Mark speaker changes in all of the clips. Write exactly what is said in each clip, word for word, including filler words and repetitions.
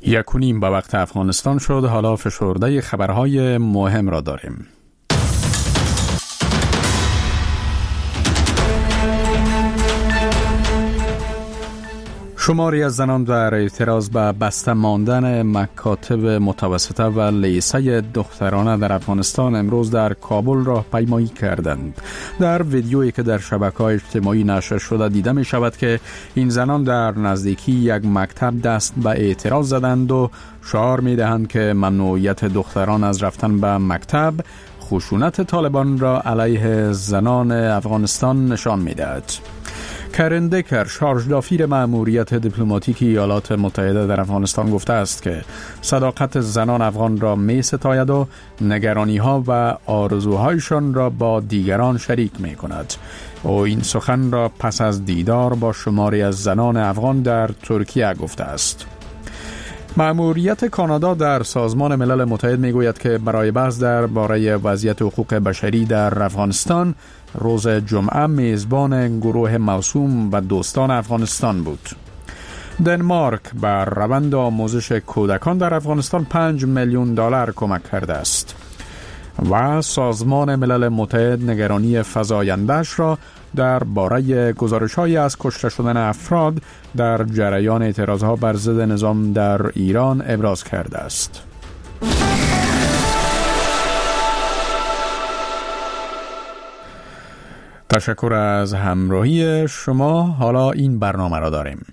Speaker 1: یک و نیم به وقت افغانستان شد. حالا فشرده خبرهای مهم را داریم. شماری از زنان در اعتراض به بسته ماندن مکاتب متوسطه و لیسه دخترانه در افغانستان امروز در کابل راهپیمایی کردند. در ویدیویی که در شبکه‌های اجتماعی نشر شده دیده می شود که این زنان در نزدیکی یک مکتب دست به اعتراض زدند و شعار می دهند که ممنوعیت دختران از رفتن به مکتب خشونت طالبان را علیه زنان افغانستان نشان می دهد. کرن دکر، شارژ دافیر مأموریت دیپلماتیکی ایالات متحده در افغانستان گفته است که صداقت زنان افغان را می ستاید و نگرانی ها و آرزوهایشان را با دیگران شریک می کند. او این سخن را پس از دیدار با شماری از زنان افغان در ترکیه گفته است. مأموریت کانادا در سازمان ملل متحد می گوید که برای بحث درباره وضعیت حقوق بشری در افغانستان روز جمعه میزبان گروه موسوم و دوستان افغانستان بود. دنمارک بر روند آموزش کودکان در افغانستان پنج میلیون دلار کمک کرده است و سازمان ملل متحد نگرانی فزاینده‌اش را درباره گزارش‌هایی از کشته شدن افراد در جریان اعتراضها بر ضد نظام در ایران ابراز کرده است. تشکر از همراهی شما. حالا این برنامه را داریم.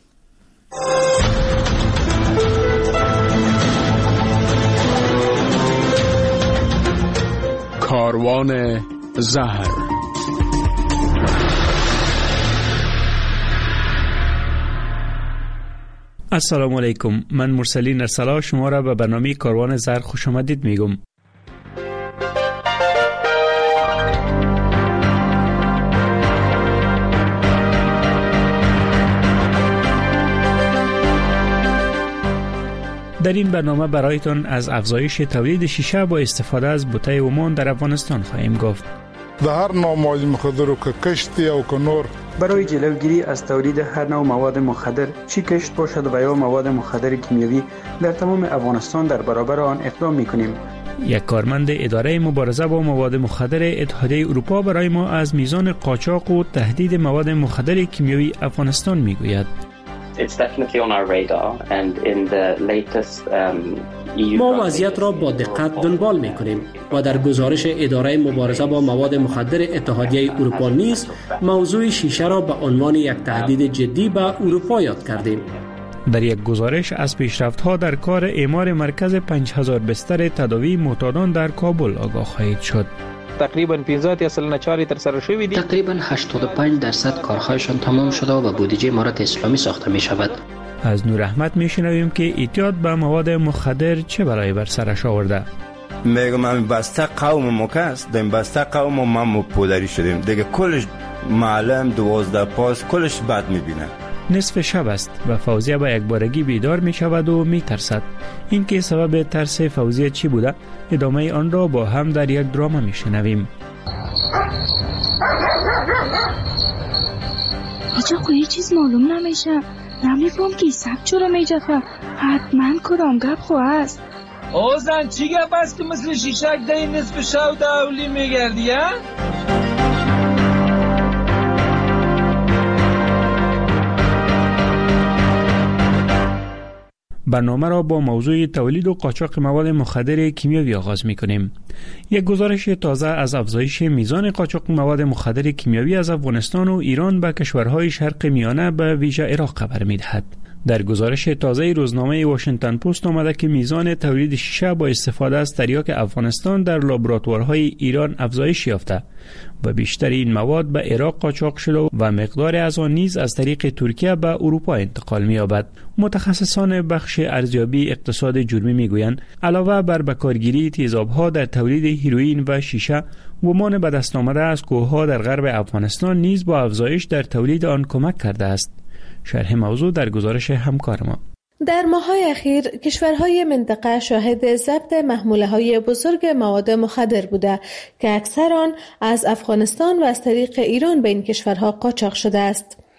Speaker 1: کاروان زهر.
Speaker 2: السلام علیکم، من مرسلین ارسلا شما را به برنامه کاروان زهر خوش آمدید میگم. در این برنامه برایتان از افزایش تولید شیشه با استفاده از بوته اومان در افغانستان خواهیم گفت.
Speaker 3: در هر نوع مواد مخدر و که کشتی و که نور
Speaker 4: برای جلوگیری از تولید هر نوع مواد مخدر، چی کشت باشد و یا مواد مخدر کیمیایی، در تمام افغانستان در برابر آن اقدام می‌کنیم.
Speaker 2: یک کارمند اداره مبارزه با مواد مخدر اتحادیه اروپا برای ما از میزان قاچاق و تهدید مواد مخدر کیمیایی افغانستان میگوید.
Speaker 5: It's definitely on our radar and in the latest um,
Speaker 6: ما وضعیت را با دقت دنبال می‌کنیم و در گزارش اداره مبارزه با مواد مخدر اتحادیه اروپا نیز موضوع شیشه را به عنوان یک تهدید جدی به اروپا یاد کردیم.
Speaker 2: در یک گزارش از پیشرفت‌ها در کار اعمار مرکز پنج هزار بستر تداوی معتادان در کابل آگاه خواهید شد.
Speaker 7: تقریبا پانزده اصل نچاری تر سر شوی دی.
Speaker 6: تقریبا هشتاد و پنج درصد کارهایشان تمام شده و بودجه امارت اسلامی ساخته می شود.
Speaker 2: از نور احمد می شنویم که اعتیاد به مواد مخدر چه بلایی بر سرش آورده.
Speaker 8: میگم من بسته قوم مکست دیم بسته قوم ما مپودری شدیم دیگه، کلش معلم دوازده پاس کلش بد می بینه.
Speaker 2: نصف شب است و فوزیه با یک بارگی بیدار می شود و می ترسد. این که سبب ترس فوزیه چی بوده؟ ادامه آن را با هم در یک درام می شنویم.
Speaker 9: آجا کوئی چیز معلوم نمیشه، نمیفهم که سب چرا می جفه، حتما کرام گپ خواه است.
Speaker 7: اوزن چی گپ است که مثل شیشک در نصف شب دولی می گردی ها؟
Speaker 2: برنامه را با موضوع تولید و قاچاق مواد مخدر کیمیایی آغاز می‌کنیم. یک گزارش تازه از افزایش میزان قاچاق مواد مخدر کیمیایی از افغانستان و ایران به کشورهای شرق میانه به ویژه عراق خبر می‌دهد. در گزارش تازه روزنامه واشنگتن پست آمده که میزان تولید شیشه با استفاده از تریاک افغانستان در لابراتوارهای ایران افزایش یافته و بیشتر این مواد به عراق قاچاق شده و مقدار از آن نیز از طریق ترکیه به اروپا انتقال می‌یابد. متخصصان بخش ارزیابی اقتصاد جرمی میگویند علاوه بر بکارگیری تیزاب‌ها در تولید هیروئین و شیشه، ومان به دست آمده از کوه‌ها در غرب افغانستان نیز با افزایش در تولید آن کمک کرده است. شرح موضوع در گزارش همکار ما.
Speaker 10: در ماه‌های اخیر کشورهای منطقه شاهد ضبط محموله‌های بزرگ مواد مخدر بوده که اکثر آن از افغانستان و از طریق ایران به این کشورها قاچاق شده است.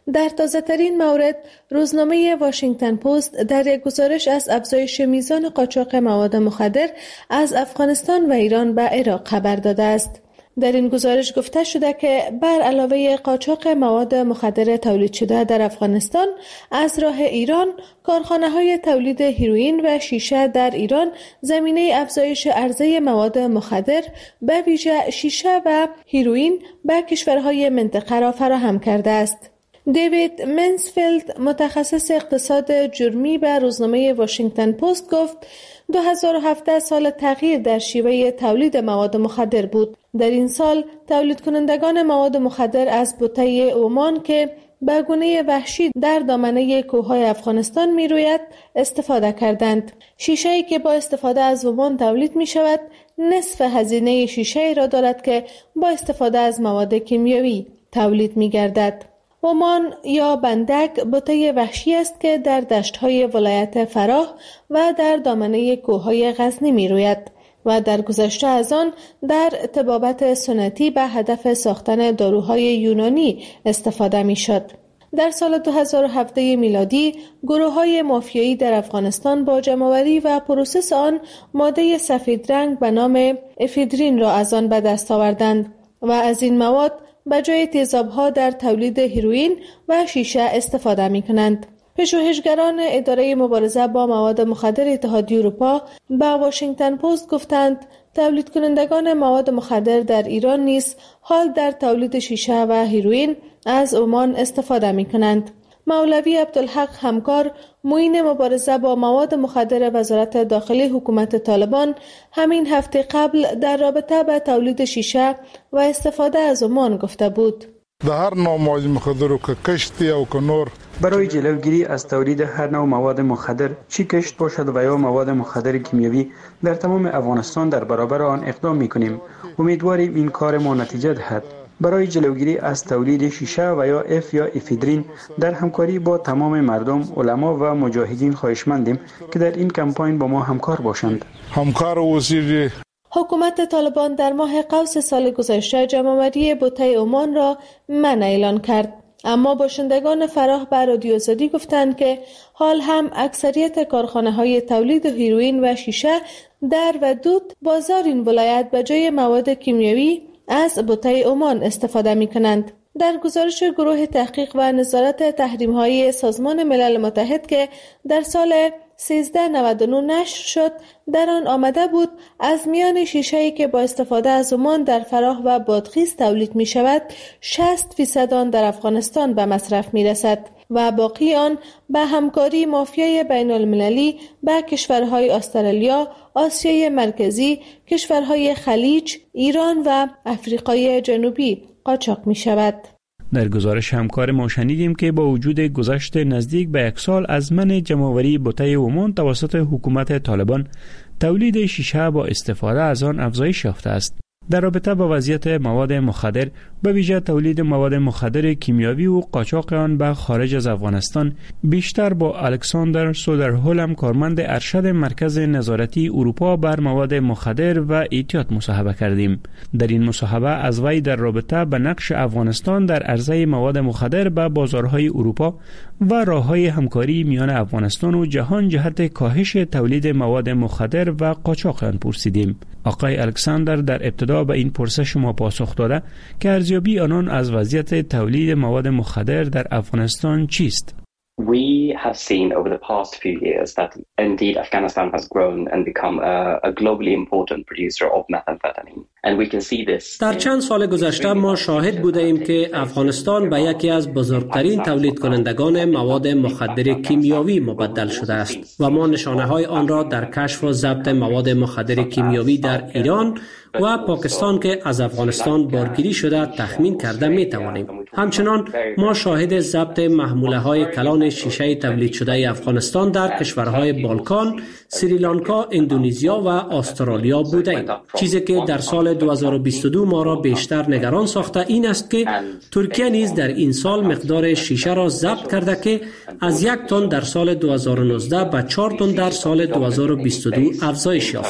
Speaker 10: در تازه ترین مورد، روزنامه واشنگتن پست در یک گزارش از افزایش میزان قاچاق مواد مخدر از افغانستان و ایران به عراق خبر داده است. در این گزارش گفته شده که بر علاوه قاچاق مواد مخدر تولید شده در افغانستان، از راه ایران کارخانه‌های تولید هیروئین و شیشه در ایران زمینه افزایش عرضه مواد مخدر به ویژه شیشه و هیروئین به کشورهای منطقه را فراهم کرده است. دیوید منسفیلد متخصص اقتصاد جرمی به روزنامه واشنگتن پست گفت دو هزار و هفده سال تغییر در شیوه تولید مواد مخدر بود. در این سال تولید کنندگان مواد مخدر از بوته عمان که به گونه وحشی در دامنه کوههای افغانستان می روید استفاده کردند. شیشه‌ای که با استفاده از عمان تولید می شود نصف هزینه شیشه‌ای را دارد که با استفاده از مواد کیمیایی تولید می گردد. عمان یا بندک بوته وحشی است که در دشت‌های ولایت فراه و در دامنه کوههای غزنی می روید و در گذشته از آن در طبابت سنتی به هدف ساختن داروهای یونانی استفاده می شد. در سال دو هزار و هفده میلادی گروه‌های مافیایی در افغانستان با جمع‌آوری و پروسس آن ماده سفید رنگ به نام افیدرین را از آن به دست آوردند و از این مواد به جای تیزاب‌ها در تولید هیروئین و شیشه استفاده می‌کنند. پژوهشگران اداره مبارزه با مواد مخدر اتحادیه اروپا به واشنگتن پست گفتند تولید کنندگان مواد مخدر در ایران نیز حال در تولید شیشه و هیروئین از عمان استفاده می‌کنند. مولوی عبدالحق همکار، معین مبارزه با مواد مخدر وزارت داخلی حکومت طالبان، همین هفته قبل در رابطه با تولید شیشه و استفاده از عمان گفته بود:
Speaker 3: در هر نوع مواد مخدر که کشتی او که نور
Speaker 4: برای جلوگیری از تولید هر نوع مواد مخدر، چی کشت باشد و یا مواد مخدر کیمیایی، در تمام افغانستان در برابر آن اقدام می‌کنیم. امیدواریم این کار ما نتیجه دهد. برای جلوگیری از تولید شیشه و یا اف یا افیدرین در همکاری با تمام مردم، علما و مجاهدین خواهشمندیم که در این کمپاین با ما همکار باشند.
Speaker 3: همکار وزیر
Speaker 10: حکومت طالبان در ماه قوس سال گذشته جمع‌آوری بوته عمان را منع اعلان کرد، اما باشندگان فراه به رادیو آزادی گفتند که حال هم اکثریت کارخانه‌های تولید هیروئین و شیشه در و دود بازار این ولایت به جای مواد کیمیایی از بوته عمان استفاده می کنند. در گزارش گروه تحقیق و نظارت تحریم‌های سازمان ملل متحد که در سال سیزده نود و نه نشر شد، در آن آمده بود از میان شیشه‌ای که با استفاده از عمان در فراه و بادغیس تولید می شود، شصت فیصد آن در افغانستان به مصرف می رسد و باقی آن به همکاری مافیای بین المللی به کشورهای استرالیا، آسیای مرکزی، کشورهای خلیج، ایران و افریقای جنوبی قاچاق می شود.
Speaker 2: در گزارش همکار ما شنیدیم که با وجود گذشت نزدیک به یک سال از منع جمع‌آوری بوته عمان توسط حکومت طالبان، تولید شیشه با استفاده از آن افزایش یافته است. در رابطه با وضعیت مواد مخدر، به ویژه تولید مواد مخدر کیمیایی و قاچاق آن به خارج از افغانستان، بیشتر با الکساندر سودرهولم، کارمند ارشد مرکز نظارتی اروپا بر مواد مخدر و احتیاط مصاحبه کردیم. در این مصاحبه از وی در رابطه به نقش افغانستان در عرضه مواد مخدر به بازارهای اروپا و راه‌های همکاری میان افغانستان و جهان جهت کاهش تولید مواد مخدر و قاچاق آن پرسیدیم. آقای الکساندر در ابتدا به این پرسش ما پاسخ داده که ارزیابی آنان از وضعیت تولید مواد مخدر در افغانستان چیست؟
Speaker 5: We have seen over the past few years that indeed Afghanistan has grown and become a, a globally important producer of methamphetamine. And we can see this.
Speaker 6: در چند سال گذشته ما شاهد بوده ایم که افغانستان به یکی از بزرگترین تولید کنندگان مواد مخدر کیمیایی مبدل شده است و ما نشانه های آن را در کشف و ضبط مواد مخدر کیمیایی در ایران و پاکستان که از افغانستان بارگیری شده تخمین کرده می توانیم. همچنان ما شاهد ضبط محموله های کلان شیشه تولید شده افغانستان در کشورهای بالکان، سریلانکا، اندونزیا و استرالیا بوده ایم. چیزی که در سال دو هزار و بیست و دو ما را بیشتر نگران ساخته این است که ترکیه نیز در این سال مقدار شیشه را ضبط کرده که از یک تن در سال دو هزار و نوزده به چهار تن در سال دو هزار و بیست و دو افزایش یافته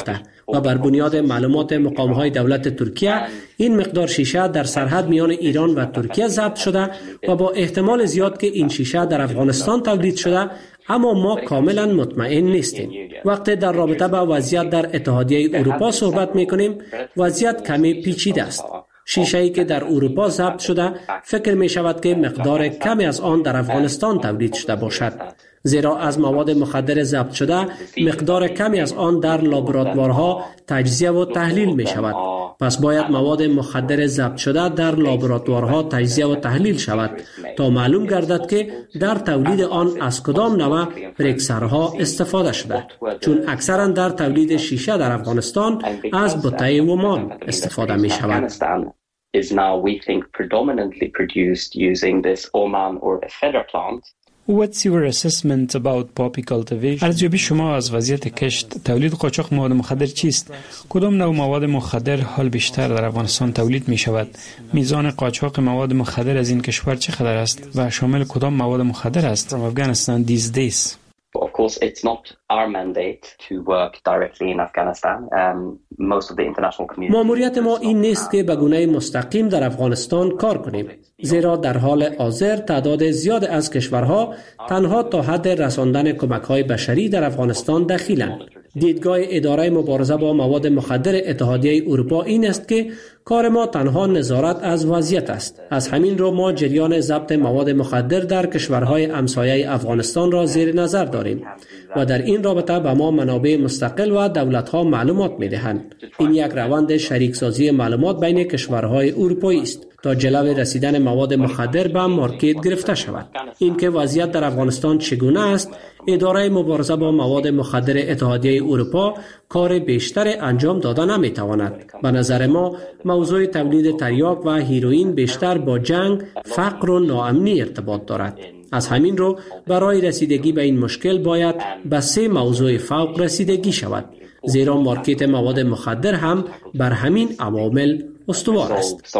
Speaker 6: و بر بنیاد معلومات مقام‌های دولت ترکیه این مقدار شیشه در سرحد میان ایران و ترکیه ضبط شده و با احتمال زیاد که این شیشه در افغانستان تولید شده، اما ما کاملا مطمئن نیستیم. وقتی در رابطه با وضعیت در اتحادیه اروپا صحبت میکنیم، وضعیت کمی پیچیده است. شیشه‌ای که در اروپا ضبط شده فکر می شود که مقدار کمی از آن در افغانستان تولید شده باشد، زیرا از مواد مخدر ضبط شده مقدار کمی از آن در لابراتوارها تجزیه و تحلیل می شود. پس باید مواد مخدر ضبط شده در لابراتوارها تجزیه و تحلیل شود تا معلوم گردد که در تولید آن از کدام نوع پرکسرها استفاده شده، چون اکثرا در تولید شیشه در افغانستان از بوته ومان استفاده می شود.
Speaker 5: is now we think predominantly produced using this Oman or Ephedra plant.
Speaker 2: What's your assessment about poppy cultivation? ارزیابی شما از وضعیت کشت تولید قاچاق مواد مخدر چیست؟ کدام نوع مواد مخدر حال بیشتر در افغانستان تولید می شود؟ میزان قاچاق مواد مخدر از این کشور چقدر است و شامل کدام مواد مخدر است from Afghanistan these days?
Speaker 5: Of course, it's not our mandate to work directly in Afghanistan. Um, most of the international community.
Speaker 6: ماموریت ما این نیست که به گونه مستقیم در افغانستان کار کنیم، زیرا در حال حاضر تعداد زیاد از کشورها تنها تا حد رساندن کمک‌های بشری در افغانستان دخیلند. دیدگاه اداره مبارزه با مواد مخدر اتحادیه اروپا این است که کار ما تنها نظارت از وضعیت است. از همین رو ما جریان ضبط مواد مخدر در کشورهای همسایه افغانستان را زیر نظر داریم و در این رابطه به ما منابع مستقل و دولت‌ها معلومات می‌دهند. این یک روند شریکسازی معلومات بین کشورهای اروپایی است تا جلو رسیدن مواد مخدر به مارکت گرفته شود. اینکه وضعیت در افغانستان چگونه است، اداره مبارزه با مواد مخدر اتحادیه اروپا کار بیشتر انجام داده نمیتواند. به نظر ما موضوع تولید تریاک و هیروئین بیشتر با جنگ، فقر و ناامنی ارتباط دارد. از همین رو برای رسیدگی به این مشکل باید به سه موضوع فوق رسیدگی شود، زیرا مارکت مواد مخدر هم بر همین عوامل استوار است.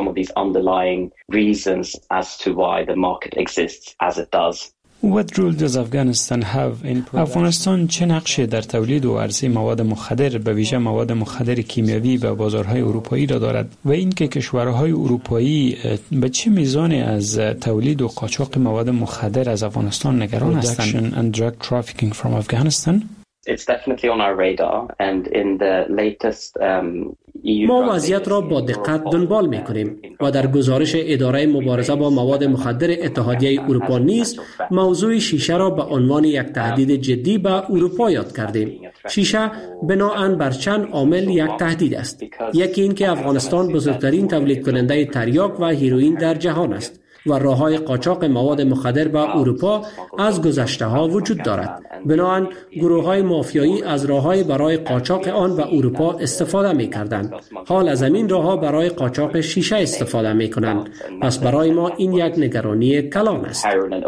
Speaker 2: What role does Afghanistan have in افغانستان چه نقشی در تولید و عرضه مواد مخدر به ویژه مواد مخدر کیمیایی به بازارهای اروپایی را دارد و اینکه کشورهای اروپایی به چه میزانی از تولید و قاچاق مواد مخدر از افغانستان نگران هستند؟ and drug trafficking from Afghanistan?
Speaker 5: It's definitely on our radar and in the latest um,
Speaker 6: ما وضعیت را با دقت دنبال می‌کنیم و در گزارش اداره مبارزه با مواد مخدر اتحادیه اروپا نیز موضوع شیشه را به عنوان یک تهدید جدی به اروپا یاد کردیم. شیشه بناءً بر چند عامل یک تهدید است. یکی این که افغانستان بزرگترین تولید کننده تریاک و هیروئین در جهان است و راه‌های قاچاق مواد مخدر به اروپا از گذشته‌ها وجود دارد. بنابراین گروه‌های مافیایی از راه‌های برای قاچاق آن به اروپا استفاده می‌کردند. حال از همین راه‌ها برای قاچاق شیشه استفاده می‌کنند. پس برای ما این یک نگرانی کلان است.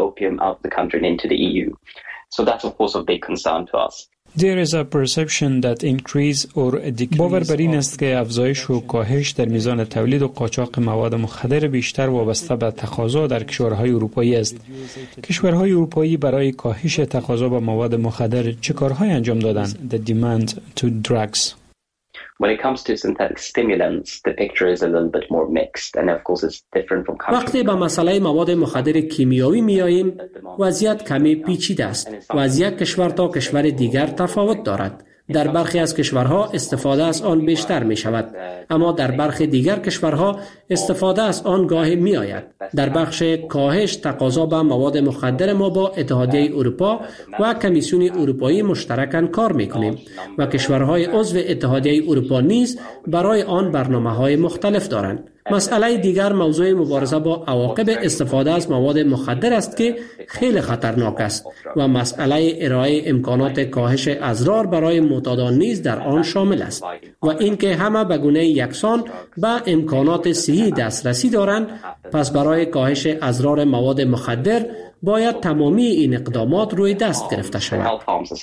Speaker 2: There is a perception that increase or decrease باور بر این است که افزایش و کاهش در میزان تولید و قاچاق مواد مخدر بیشتر وابسته به تقاضا در کشورهای اروپایی است. کشورهای اروپایی برای کاهش تقاضا به مواد مخدر چه کارهای انجام دادند؟ The demand to drugs.
Speaker 5: When it comes to synthetic stimulants, the picture is a little bit more mixed, and of course it's different from country.
Speaker 6: وقتی به مسئله مواد مخدر کیمیایی میاییم، وضعیت کمی پیچیده است و از یک کشور تا کشور دیگر تفاوت دارد. در برخی از کشورها استفاده از آن بیشتر می شود، اما در برخی دیگر کشورها استفاده از آن گاهی می آید. در بخش کاهش تقاضا به مواد مخدر ما با اتحادیه اروپا و کمیسیون اروپایی مشترکاً کار می کنیم و کشورهای عضو اتحادیه اروپا نیز برای آن برنامه‌های مختلف دارند. مسئله دیگر موضوع مبارزه با عواقب استفاده از مواد مخدر است که خیلی خطرناک است و مسئله ارائه امکانات کاهش اضرار برای معتادان نیز در آن شامل است و اینکه همه به گونه یکسان به امکانات صحی دسترسی دارند. پس برای کاهش اضرار مواد مخدر باید تمامی این اقدامات روی دست گرفته شود.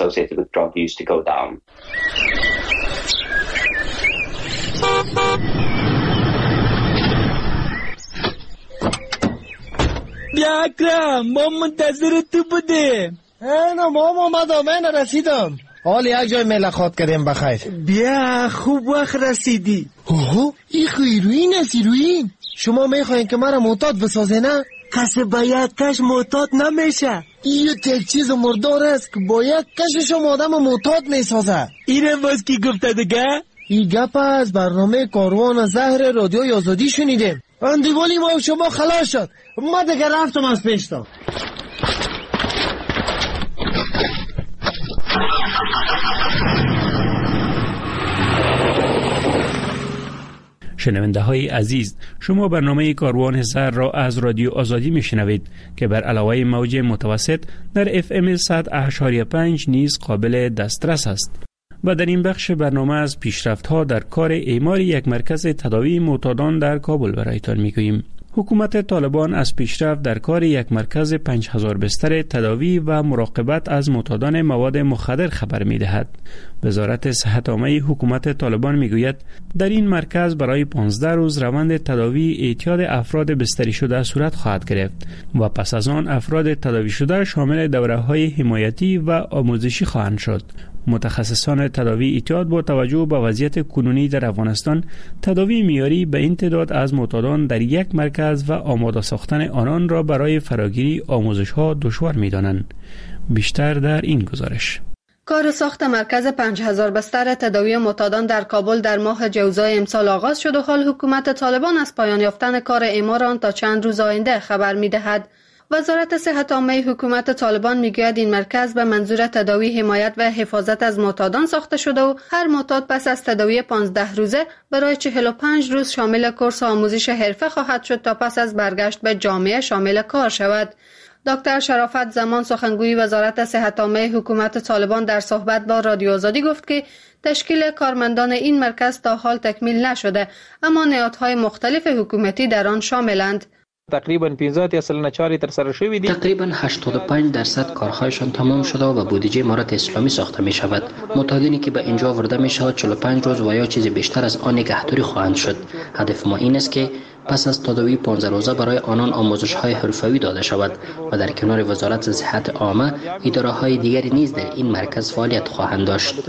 Speaker 7: بیا اکرم، ما منتظر تو بودیم.
Speaker 11: نه ما اومدم، من رسیدم. حال یک جای ملاقات کردیم بخیر.
Speaker 12: بیا خوب وقت رسیدی.
Speaker 11: اوه این خیروین است ایروین. شما میخواین که مرا معتاد بسازه نه؟
Speaker 12: کسی با یک کش معتاد نمیشه.
Speaker 11: این یک چیز مردار است که با یک کش شما آدم معتاد میسازه.
Speaker 12: اینم باز کی گفته دیگه؟
Speaker 11: این گپ از برنامه کاروان زهر رادیوی آزادی شنیدیم. اندیوالی ما و شما خلاص شد. ما دیگه رفتم از پیشتا.
Speaker 2: شنونده های عزیز، شما برنامه کاروان زهر را از رادیو آزادی میشنوید که بر علاوه موج متوسط در اف ام صد و هشت و پنج نیز قابل دسترس است. و در این بخش برنامه از پیشرفت‌ها در کار اعمار یک مرکز تداوی معتادان در کابل برایتان میگوییم. حکومت طالبان از پیشرفت در کار یک مرکز پنج هزار بستر تداوی و مراقبت از معتادان مواد مخدر خبر می‌دهد. وزارت صحت عامه حکومت طالبان میگوید در این مرکز برای پانزده روز روند تداوی اعتیاد افراد بستری شده صورت خواهد گرفت و پس از آن افراد تداوی شده شامل دوره‌های حمایتی و آموزشی خواهند شد. متخصصان تداوی اعتیاد با توجه به وضعیت کنونی در افغانستان تداوی معیاری به این تعداد از معتادان در یک مرکز و آماده ساختن آنان را برای فراگیری آموزش‌ها دشوار می‌دانند. بیشتر در این گزارش.
Speaker 13: کار ساخت مرکز پنج هزار بستر تداوی معتادان در کابل در ماه جوزای امسال آغاز شد و حال حکومت طالبان از پایان یافتن کار اعمار آن تا چند روز آینده خبر می‌دهد. وزارت صحت عامه حکومت طالبان میگوید این مرکز به منظور تداوی حمایت و حفاظت از معتادان ساخته شده و هر معتاد پس از تداوی پانزده روزه برای چهل و پنج روز شامل کورس آموزش حرفه خواهد شد تا پس از برگشت به جامعه شامل کار شود. دکتر شرافت زمان سخنگوی وزارت صحت عامه حکومت طالبان در صحبت با رادیو آزادی گفت که تشکیل کارمندان این مرکز تا حال تکمیل نشده اما نهادهای مختلف حکومتی در آن شاملند.
Speaker 14: تقریبا پانزده اصل نچاری تر سره شوی دی.
Speaker 15: تقریبا هشتاد و پنج درصد کارهایشان تمام شده و بودجه امارت اسلامی ساخته می شود. معتادینی که به اینجا آورده می شود چهل و پنج روز و یا چیزی بیشتر از آن نگهداری خواهند شد. هدف ما این است که پس از تداوی پانزده روزه برای آنان آموزش‌های حرفه‌ای داده شود و در کنار وزارت صحت عامه اداره‌های دیگری نیز در این مرکز فعالیت خواهند داشت.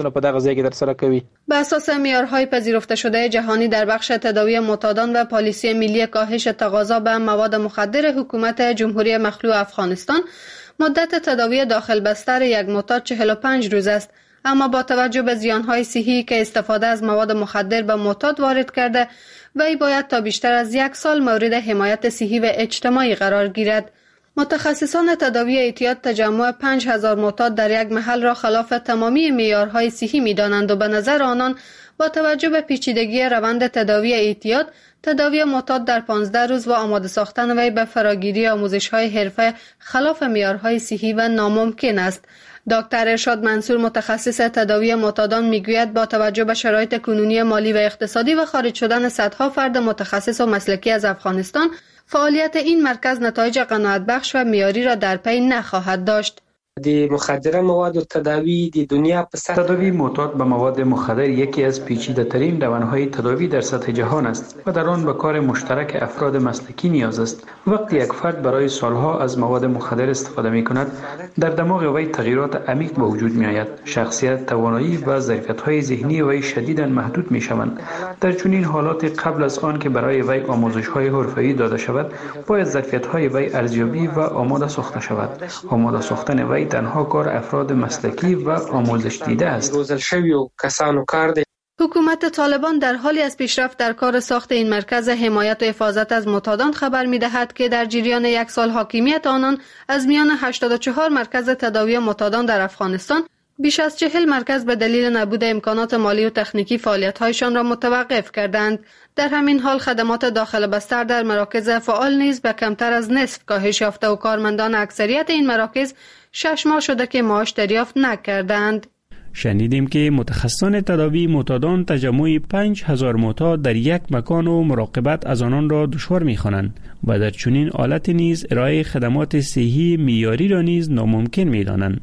Speaker 13: به اساس معیارهای پذیرفته شده جهانی در بخش تداوی معتادان و پالیسی ملی کاهش تقاضا به مواد مخدر حکومت جمهوری مخلوع افغانستان مدت تداوی داخل بستر یک معتاد چهل و پنج روز است. اما با توجه به زیانهای صحی که استفاده از مواد مخدر به معتاد وارد کرده وی باید تا بیشتر از یک سال مورد حمایت صحی و اجتماعی قرار گیرد. متخصصان تداوی اعتیاد تجمع پنج هزار معتاد در یک محل را خلاف تمامی معیارهای صحی می‌دانند و به نظر آنان با توجه به پیچیدگی روند تداوی اعتیاد تداوی معتاد در پانزده روز و آماده ساختن وی به فراگیری آموزش‌های حرفه خلاف معیارهای صحی و ناممکن است. دکتر ارشاد منصور متخصص تداوی معتادان میگوید با توجه به شرایط کنونی مالی و اقتصادی و خارج شدن صدها فرد متخصص و مسلکی از افغانستان فعالیت این مرکز نتایج قناعت بخش و معیاری را در پی نخواهد داشت.
Speaker 4: دی مخدر مواد و تداوی دی دنیا پس تداوی معتاد به مواد مخدر یکی از پیچیده ترین روانهای تداوی در سطح جهان است و در آن به کار مشترک افراد مسلکی نیاز است. وقتی یک فرد برای سالها از مواد مخدر استفاده می کند در دماغ وی تغییرات عمیق به وجود می آید. شخصیت، توانایی و ظرفیت‌های ذهنی وی شدیداً محدود می شوند. در چنین حالات قبل از آن که برای وی آموزش‌های حرفه‌ای داده شود باید ظرفیت‌های وی ارزیابی و آماده ساخته شود. آماده ساختن وی تنها کار افراد مسلکی و آموزش دیده است.
Speaker 13: حکومت طالبان در حالی از پیشرفت در کار ساخت این مرکز حمایت و حفاظت از معتادان خبر می‌دهد که در جریان یک سال حاکمیت آنان از میان هشتاد و چهار مرکز تداوی معتادان در افغانستان بیش از چهل مرکز به دلیل نبود امکانات مالی و تکنیکی فعالیت‌هایشان را متوقف کردند. در همین حال خدمات داخل بستر در مراکز فعال نیز به کمتر از نصف کاهش یافته و کارمندان اکثریت این مراکز شش ماه شده که معاش دریافت نکردند.
Speaker 2: شنیدیم که متخصصان تداوی معتادان تجمع پنج هزار معتاد در یک مکان و مراقبت از آنان را دشوار می‌خوانند و در چنین حالت نیز ارائه خدمات صحی معیاری را نیز ناممکن می‌دانند.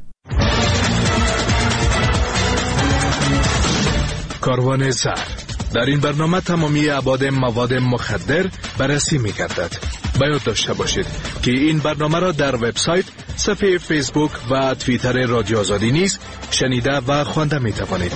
Speaker 16: کاروان زهر در این برنامه تمامی ابعاد مواد مخدر بررسی می‌گردد. باید داشته باشید که این برنامه را در وبسایت صفحه فیسبوک و توییتر رادیو آزادی نیز شنیده و خوانده می توانید.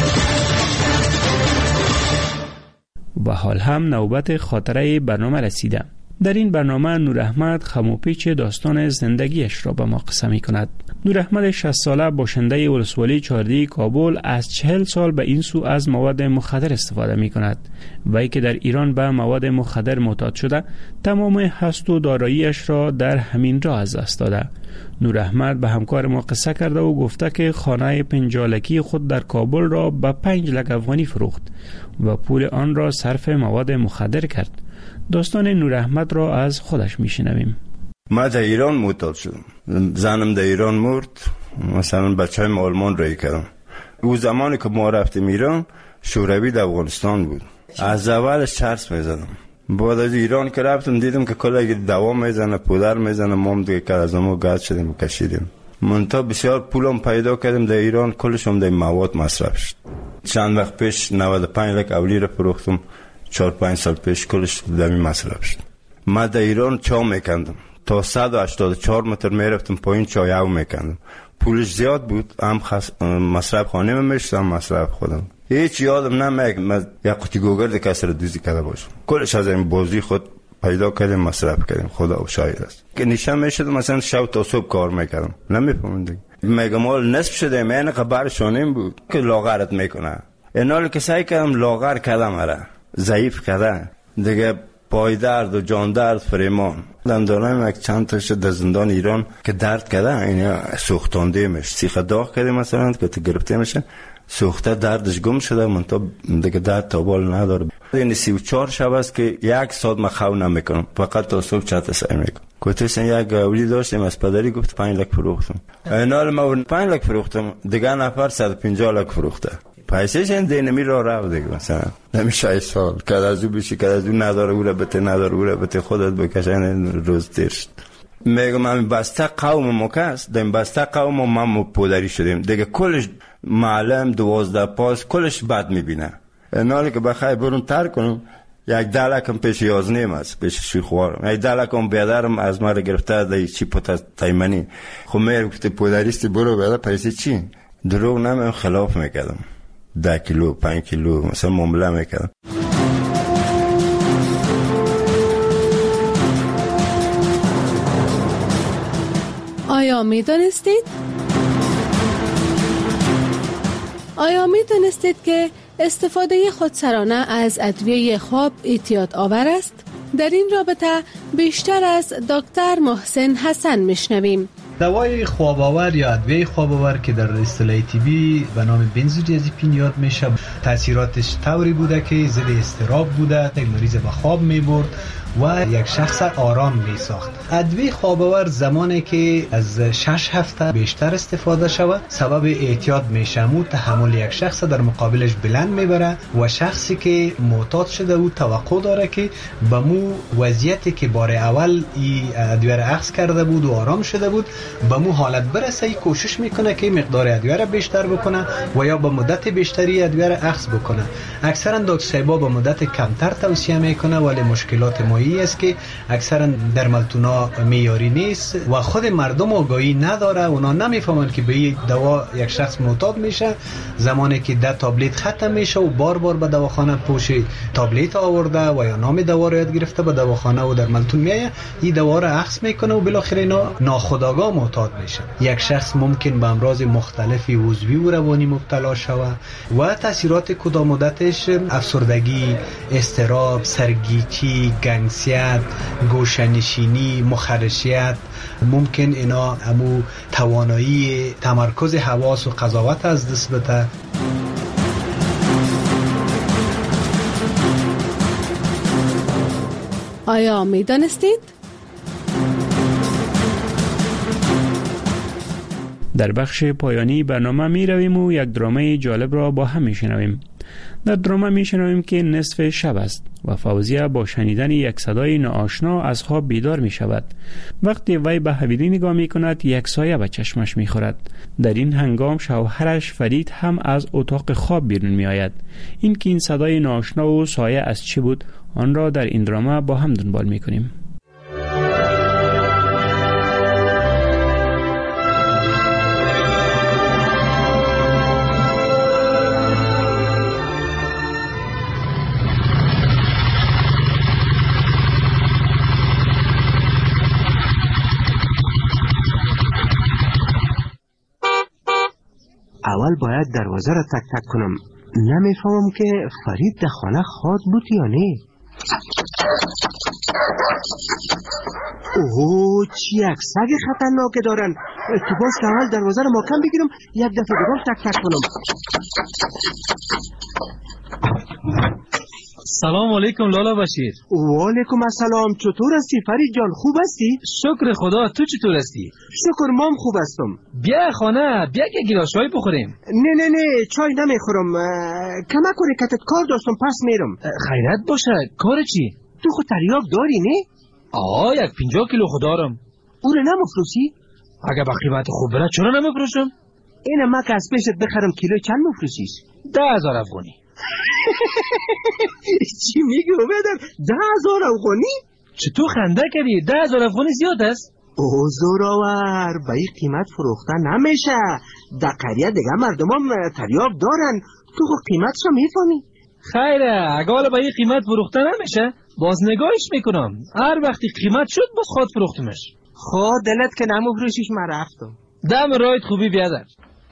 Speaker 2: و حال هم نوبت خاطره برنامه رسیده. در این برنامه نور احمد خموپیچ داستان زندگیش را به ما قصه می کند. نور احمد شصت ساله باشنده ولسوالی چهارده کابل از چهل سال به این سو از مواد مخدر استفاده می کند. وی که در ایران به مواد مخدر معتاد شده تمام هست و داراییش را در همین راه از دست داده. نور احمد به همکار ما قصه کرده و گفته که خانه پنجالکی خود در کابل را به پنج لک افغانی فروخت و پول آن را صرف مواد مخدر کرد. داستان نور احمد را از خودش میشنویم.
Speaker 8: ما در ایران معتاد شدم. زنم در ایران مرد. مثلا بچه‌م آلمان رای کردم. او زمانی که ما رفتیم ایران شوروی در افغانستان بود. از اولش چرس میزدم. بعد از ایران که رفتم دیدم که کلا دوام میزنه، پودر میزنه. ما دیگه که از ما گاز شدیم کشیدیم. من تا بسیار پولم پیدا کردم در ایران، کلشم در مواد مصرف شد. چند وقت پیش نود و پنج لک اولی را فروختم. چهار پنج سال پیش کلش در این مصرف شد. ما در ایران چا میکندم تا صد و هشتاد و چهار متر میرفتم پایین چایو میکندم. پولش زیاد بود، هم خس... مصرف خانه من میشتم، مصرف خودم. هیچ یادم نمیاد من یک قوطی گوگرد کسی را دوزی کرده باشم. کلش از این بازی خود پیدا کردیم، مصرف کردیم. خدا و شاهد است که نشان میشد مثلا شب تا صبح کار میکردم. نمیفهمیدم میگم مال نصف شده، من خبر شونیم بود که لاغرت میکنه. اینال که سعی کردم لاغر کردم، مرا ضعیف کرده دیگه. پای درد و جان درد فریمان دندانم یک چند تاش در زندان ایران که درد کرده، این سوختانده میشه، سیخ داغ کرده مثلا که تو گرفته میشه، سوخته دردش گم شده، من تا دیگه درد تابال نداره. این سی و چهار شب است که یک ساعت من خو نمیکنم، فقط تا صبح چت سعی میکنم. گفتم یک اولی داشتیم از پدری، گفت پنج لک فروختم. اینال ما پنج لک فروختم، دیگه نفر صد و پنجاه لک فروخته. پیسهش این دینمی را رفت دیگه. مثلا نمیشه ای سال که از او بشی که از او نداره او را بته، نداره او را بته، خودت بکشن روز دیر شد. میگم من بسته قوم ما کس دیم، بسته قوم ما ما پودری شدیم دیگه. کلش معلم دوازده پاس کلش بد میبینه. اینالی که بخوای برون تر کنم، یک دلکم پیش یازنیم است، پیش شیخوارم. یک دلکم بیادرم از ما را گرفته دی چی پوتا تایمانی. خب میگم گفته پودریستی برو بیادر پیسه چی؟ دروغ نمیم، خلاف میکردم. ده کیلو پنج کیلو مثلا معامله میکردم.
Speaker 10: آیا میدانستید؟ آیا میدانستید که استفاده خودسرانه از ادویه خواب اعتیاد آور است؟ در این رابطه بیشتر از دکتر محسن حسن میشنویم.
Speaker 17: دوای خواب آور یا ادویه خواب آور که در اصطلاح طبی به نام بنزودیازپین یاد میشه، تاثیراتش طوری بوده که ضد اضطراب بوده، مریض به خواب میبرد و یک شخص آرام می ساخت. ادویه خواب آور زمانی که از شش هفته بیشتر استفاده شود سبب اعتیاد میشه. مو تحمل یک شخص در مقابلش بلند میبره و شخصی که معتاد شده او توقع داره که به مو وضعیتی که بار اول ای ادویه را اخذ کرده بود و آرام شده بود به مو حالت برسه، کوشش میکنه که مقدار ادویه را بیشتر بکنه و یا به مدت بیشتری ادویه را اخذ بکنه. اکثرا دکتر صاحبا به مدت کمتر توصیه میکنه، ولی مشکلات مایی است که اکثرا درملتونا معیاری نیست و خود مردم آگاهی نداره. اونا نمیفهمن که به این دوا یک شخص معتاد میشه زمانی که ده تابلت ختم میشه و بار بار به دواخانه پوش تابلت آورده و یا نام دوا رو یاد گرفته به دواخانه و درملتون میایه، این دوا رو اخذ میکنه و بالاخره اینا ناخودآگاه معتاد میشه. یک شخص ممکن به امراض مختلفی عضوی و روانی مبتلا شود و تاثیرات کوتاه مدتش افسردگی، اضطراب، سرگیجی، گنگسیت، گوشه‌نشینی، مخرشیت، ممکن اینا همو توانایی تمرکز حواس و قضاوت از دست بده.
Speaker 10: آیا می دانستید؟
Speaker 2: در بخش پایانی برنامه می رویم و یک درامه جالب را با هم می شنویم. در درامه می شنویم که نصف شب است و فوزیه با شنیدن یک صدای ناآشنا از خواب بیدار می شود. وقتی وی به حویلی نگاه می کند یک سایه به چشمش می خورد. در این هنگام شوهرش فرید هم از اتاق خواب بیرون می آید. این که این صدای ناآشنا و سایه از چی بود آن را در این درامه با هم دنبال می کنیم.
Speaker 18: اول باید دروازه را تک تک کنم. نمیفهمم که فرید در خانه خواد بود یا نه. اوه چی یک سگ خطرناک دارن. تو باز که اول دروازه را محکم بگیرم یک دفعه دیگر تک تک کنم.
Speaker 19: سلام علیکم لالا بشیر.
Speaker 18: و علیکم السلام. چطور هستی فرید جان؟ خوب هستی؟
Speaker 19: شکر خدا. تو چطور هستی؟
Speaker 18: شکر مام خوب هستم.
Speaker 19: بیا خانه، بیا که گیلاس چای بخوریم.
Speaker 18: نه نه نه چای نمیخورم. کمک کنی کتت کار داشتم پس میرم.
Speaker 19: خیرت باشه. کار چی؟
Speaker 18: تو خود تریاک داری نه؟
Speaker 19: آه یک پنجاه کیلو خود دارم.
Speaker 18: او رو نمفروشی؟
Speaker 19: اگه با قیمت خوب بره چرا نمیفروشم؟
Speaker 18: اینه ما که از پیشت بخرم کیلو چند مفروشیش؟
Speaker 19: ده هزار افغانی.
Speaker 18: چی میگی اومدم؟ ده هزار افغانی؟
Speaker 19: چطور خنده کردی؟ ده هزار افغانی زیاد است؟
Speaker 18: اوه زورآور، به این قیمت فروخته نمیشه. در قریه دیگه مردم هم تریاک دارن. تو خود قیمتشو میفهمی؟
Speaker 19: خیره، اگه حالا به این قیمت فروخته نمیشه باز نگاهش میکنم. هر وقتی قیمت شد باز خود فروختمش.
Speaker 18: خود دلت که نمفروشیش من رفتم.
Speaker 19: دم رایت خوبی بیادر.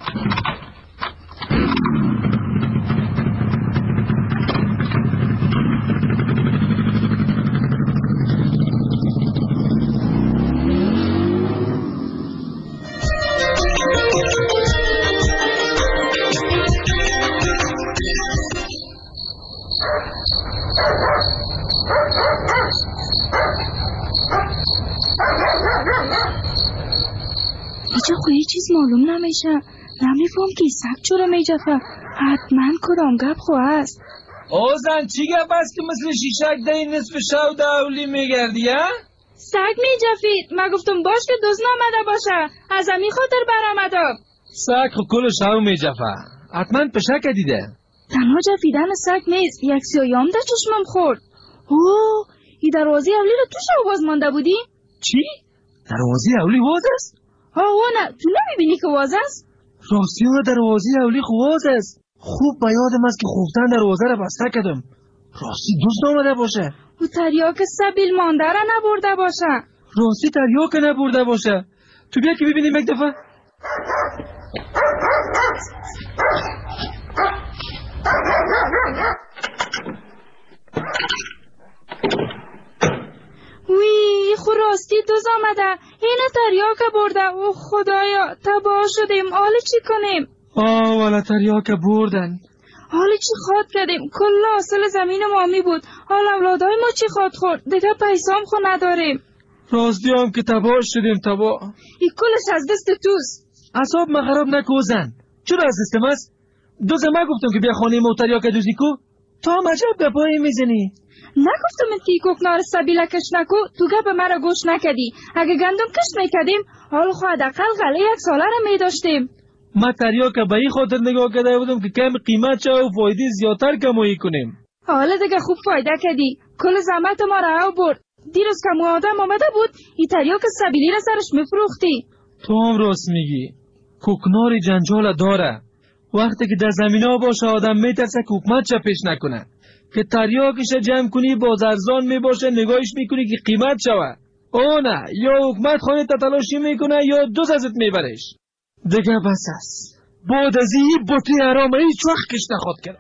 Speaker 9: ایجا یه چیز معلوم نمیشه. نمیفهم که سگ چرا میجفه. حتما کرام گپ خواه است.
Speaker 7: اوزن چی گپ است که مثل شیشک دهی نصف شو دولی میگردی ها؟
Speaker 9: سگ میجفید. من گفتم باش که دوز نامده باشه. از امی خاطر برامدم.
Speaker 19: سگ خو کل شو میجفه. حتما پشک دیده.
Speaker 9: تنها جفیدن سگ نیست. یک سیایام در چشمم خورد. اوه ای دروازه اولی رو تو شو باز مانده بودی؟
Speaker 19: چی؟ دروازه اولی واز است؟
Speaker 9: ها نه تو نمیبینی که واز است؟
Speaker 19: راستی ها دروازه اولی خواز است. خوب به یادم است که خوفتن دروازه را بسته کردم. راستی دوست نامده باشه.
Speaker 9: او تریاک سبیل مانده را نبرده باشه.
Speaker 19: راستی تریاک نبرده باشه. تو بیا که ببینیم یک دفعه.
Speaker 9: وی خو راستی دوز آمده. این تریاک برده. او خدایا تباه شدیم. حالا چی کنیم؟
Speaker 19: آه والا تریاک بردن.
Speaker 9: حالا چی خواد کردیم؟ کل حاصل زمین ما می بود. حالا اولادای ما چی خواد خورد؟ دیگه پیسام خو نداریم.
Speaker 19: راستی هم که تباه شدیم تباه.
Speaker 9: این کلش از دست توست.
Speaker 19: اصاب ما خراب نکوزن. چرا از دستم است؟ دوز ما گفتم که بیا خانه ما تریاک دوزی کو. تو هم عجب گپایی میزنی.
Speaker 9: نگفتم که کوکنار سبیله کش نکو. تو گپ مرا گوش نکدی. اگه گندم کش میکدیم حالا خو حداقل غله یک ساله را میداشتیم.
Speaker 19: ما تریاک به این خاطر نگاه کرده بودم که کم قیمت شه و فایده زیادتر کمایی کنیم.
Speaker 9: حالا دیگه خوب فایده کردی. کل زحمت ما را برد. دیروز که آدم آمده بود این تریاک سبیلی را سرش میفروختی.
Speaker 19: تو هم راست میگی. کوکنار جنجال داره. وقتی که در زمین ها باشه آدم میترسه که حکومت چه پیش نکنه. که تریاکش جمع کنی باز ارزان میباشه نگاهش میکنی که قیمت شوه. او نه یا حکومت خانه تتلاشی میکنه یا دوز ازت میبرش. دیگه بس است. بعد از این بوتی حرام هیچ وقت کش نخواد کرد.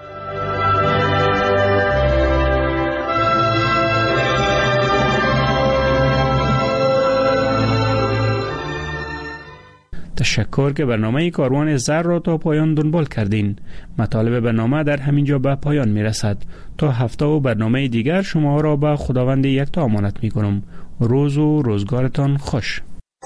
Speaker 2: تشکر که برنامه کاروان زر را تا پایان دنبال کردین. مطالب برنامه در همینجا به پایان می رسد. تا هفته و برنامه دیگر شما را به خداوند یکتا امانت می کنم. روز و روزگارتان خوش.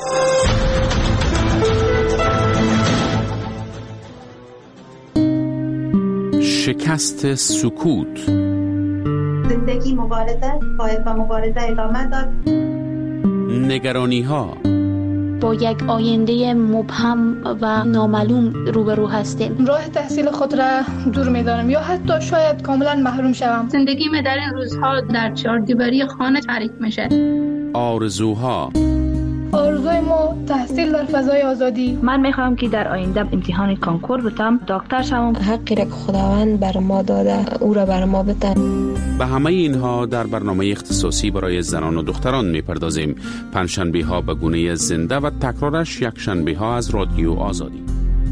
Speaker 1: شکست سکوت.
Speaker 20: زندگی مبارزه باید با مبارزه ادامه داد.
Speaker 1: نگرانی ها.
Speaker 21: با یک آینده مبهم و نامعلوم روبرو هستیم.
Speaker 22: راه تحصیل خود را دور می‌دانم یا حتی شاید کاملا محروم شوم.
Speaker 23: زندگی من در این روزها در چهار دیواری خانه تعریف میشه.
Speaker 1: آرزوها.
Speaker 22: آرزوی ما تحصیل در فضای آزادی.
Speaker 24: من میخوام که در آینده امتحان کانکور بتم، دکتر شوم.
Speaker 25: حقی را که خداوند بر ما داده او را بر ما بده.
Speaker 1: به همه اینها در برنامه اختصاصی برای زنان و دختران میپردازیم. پنجشنبه ها به گونه زنده و تکرارش یک شنبه ها از رادیو آزادی.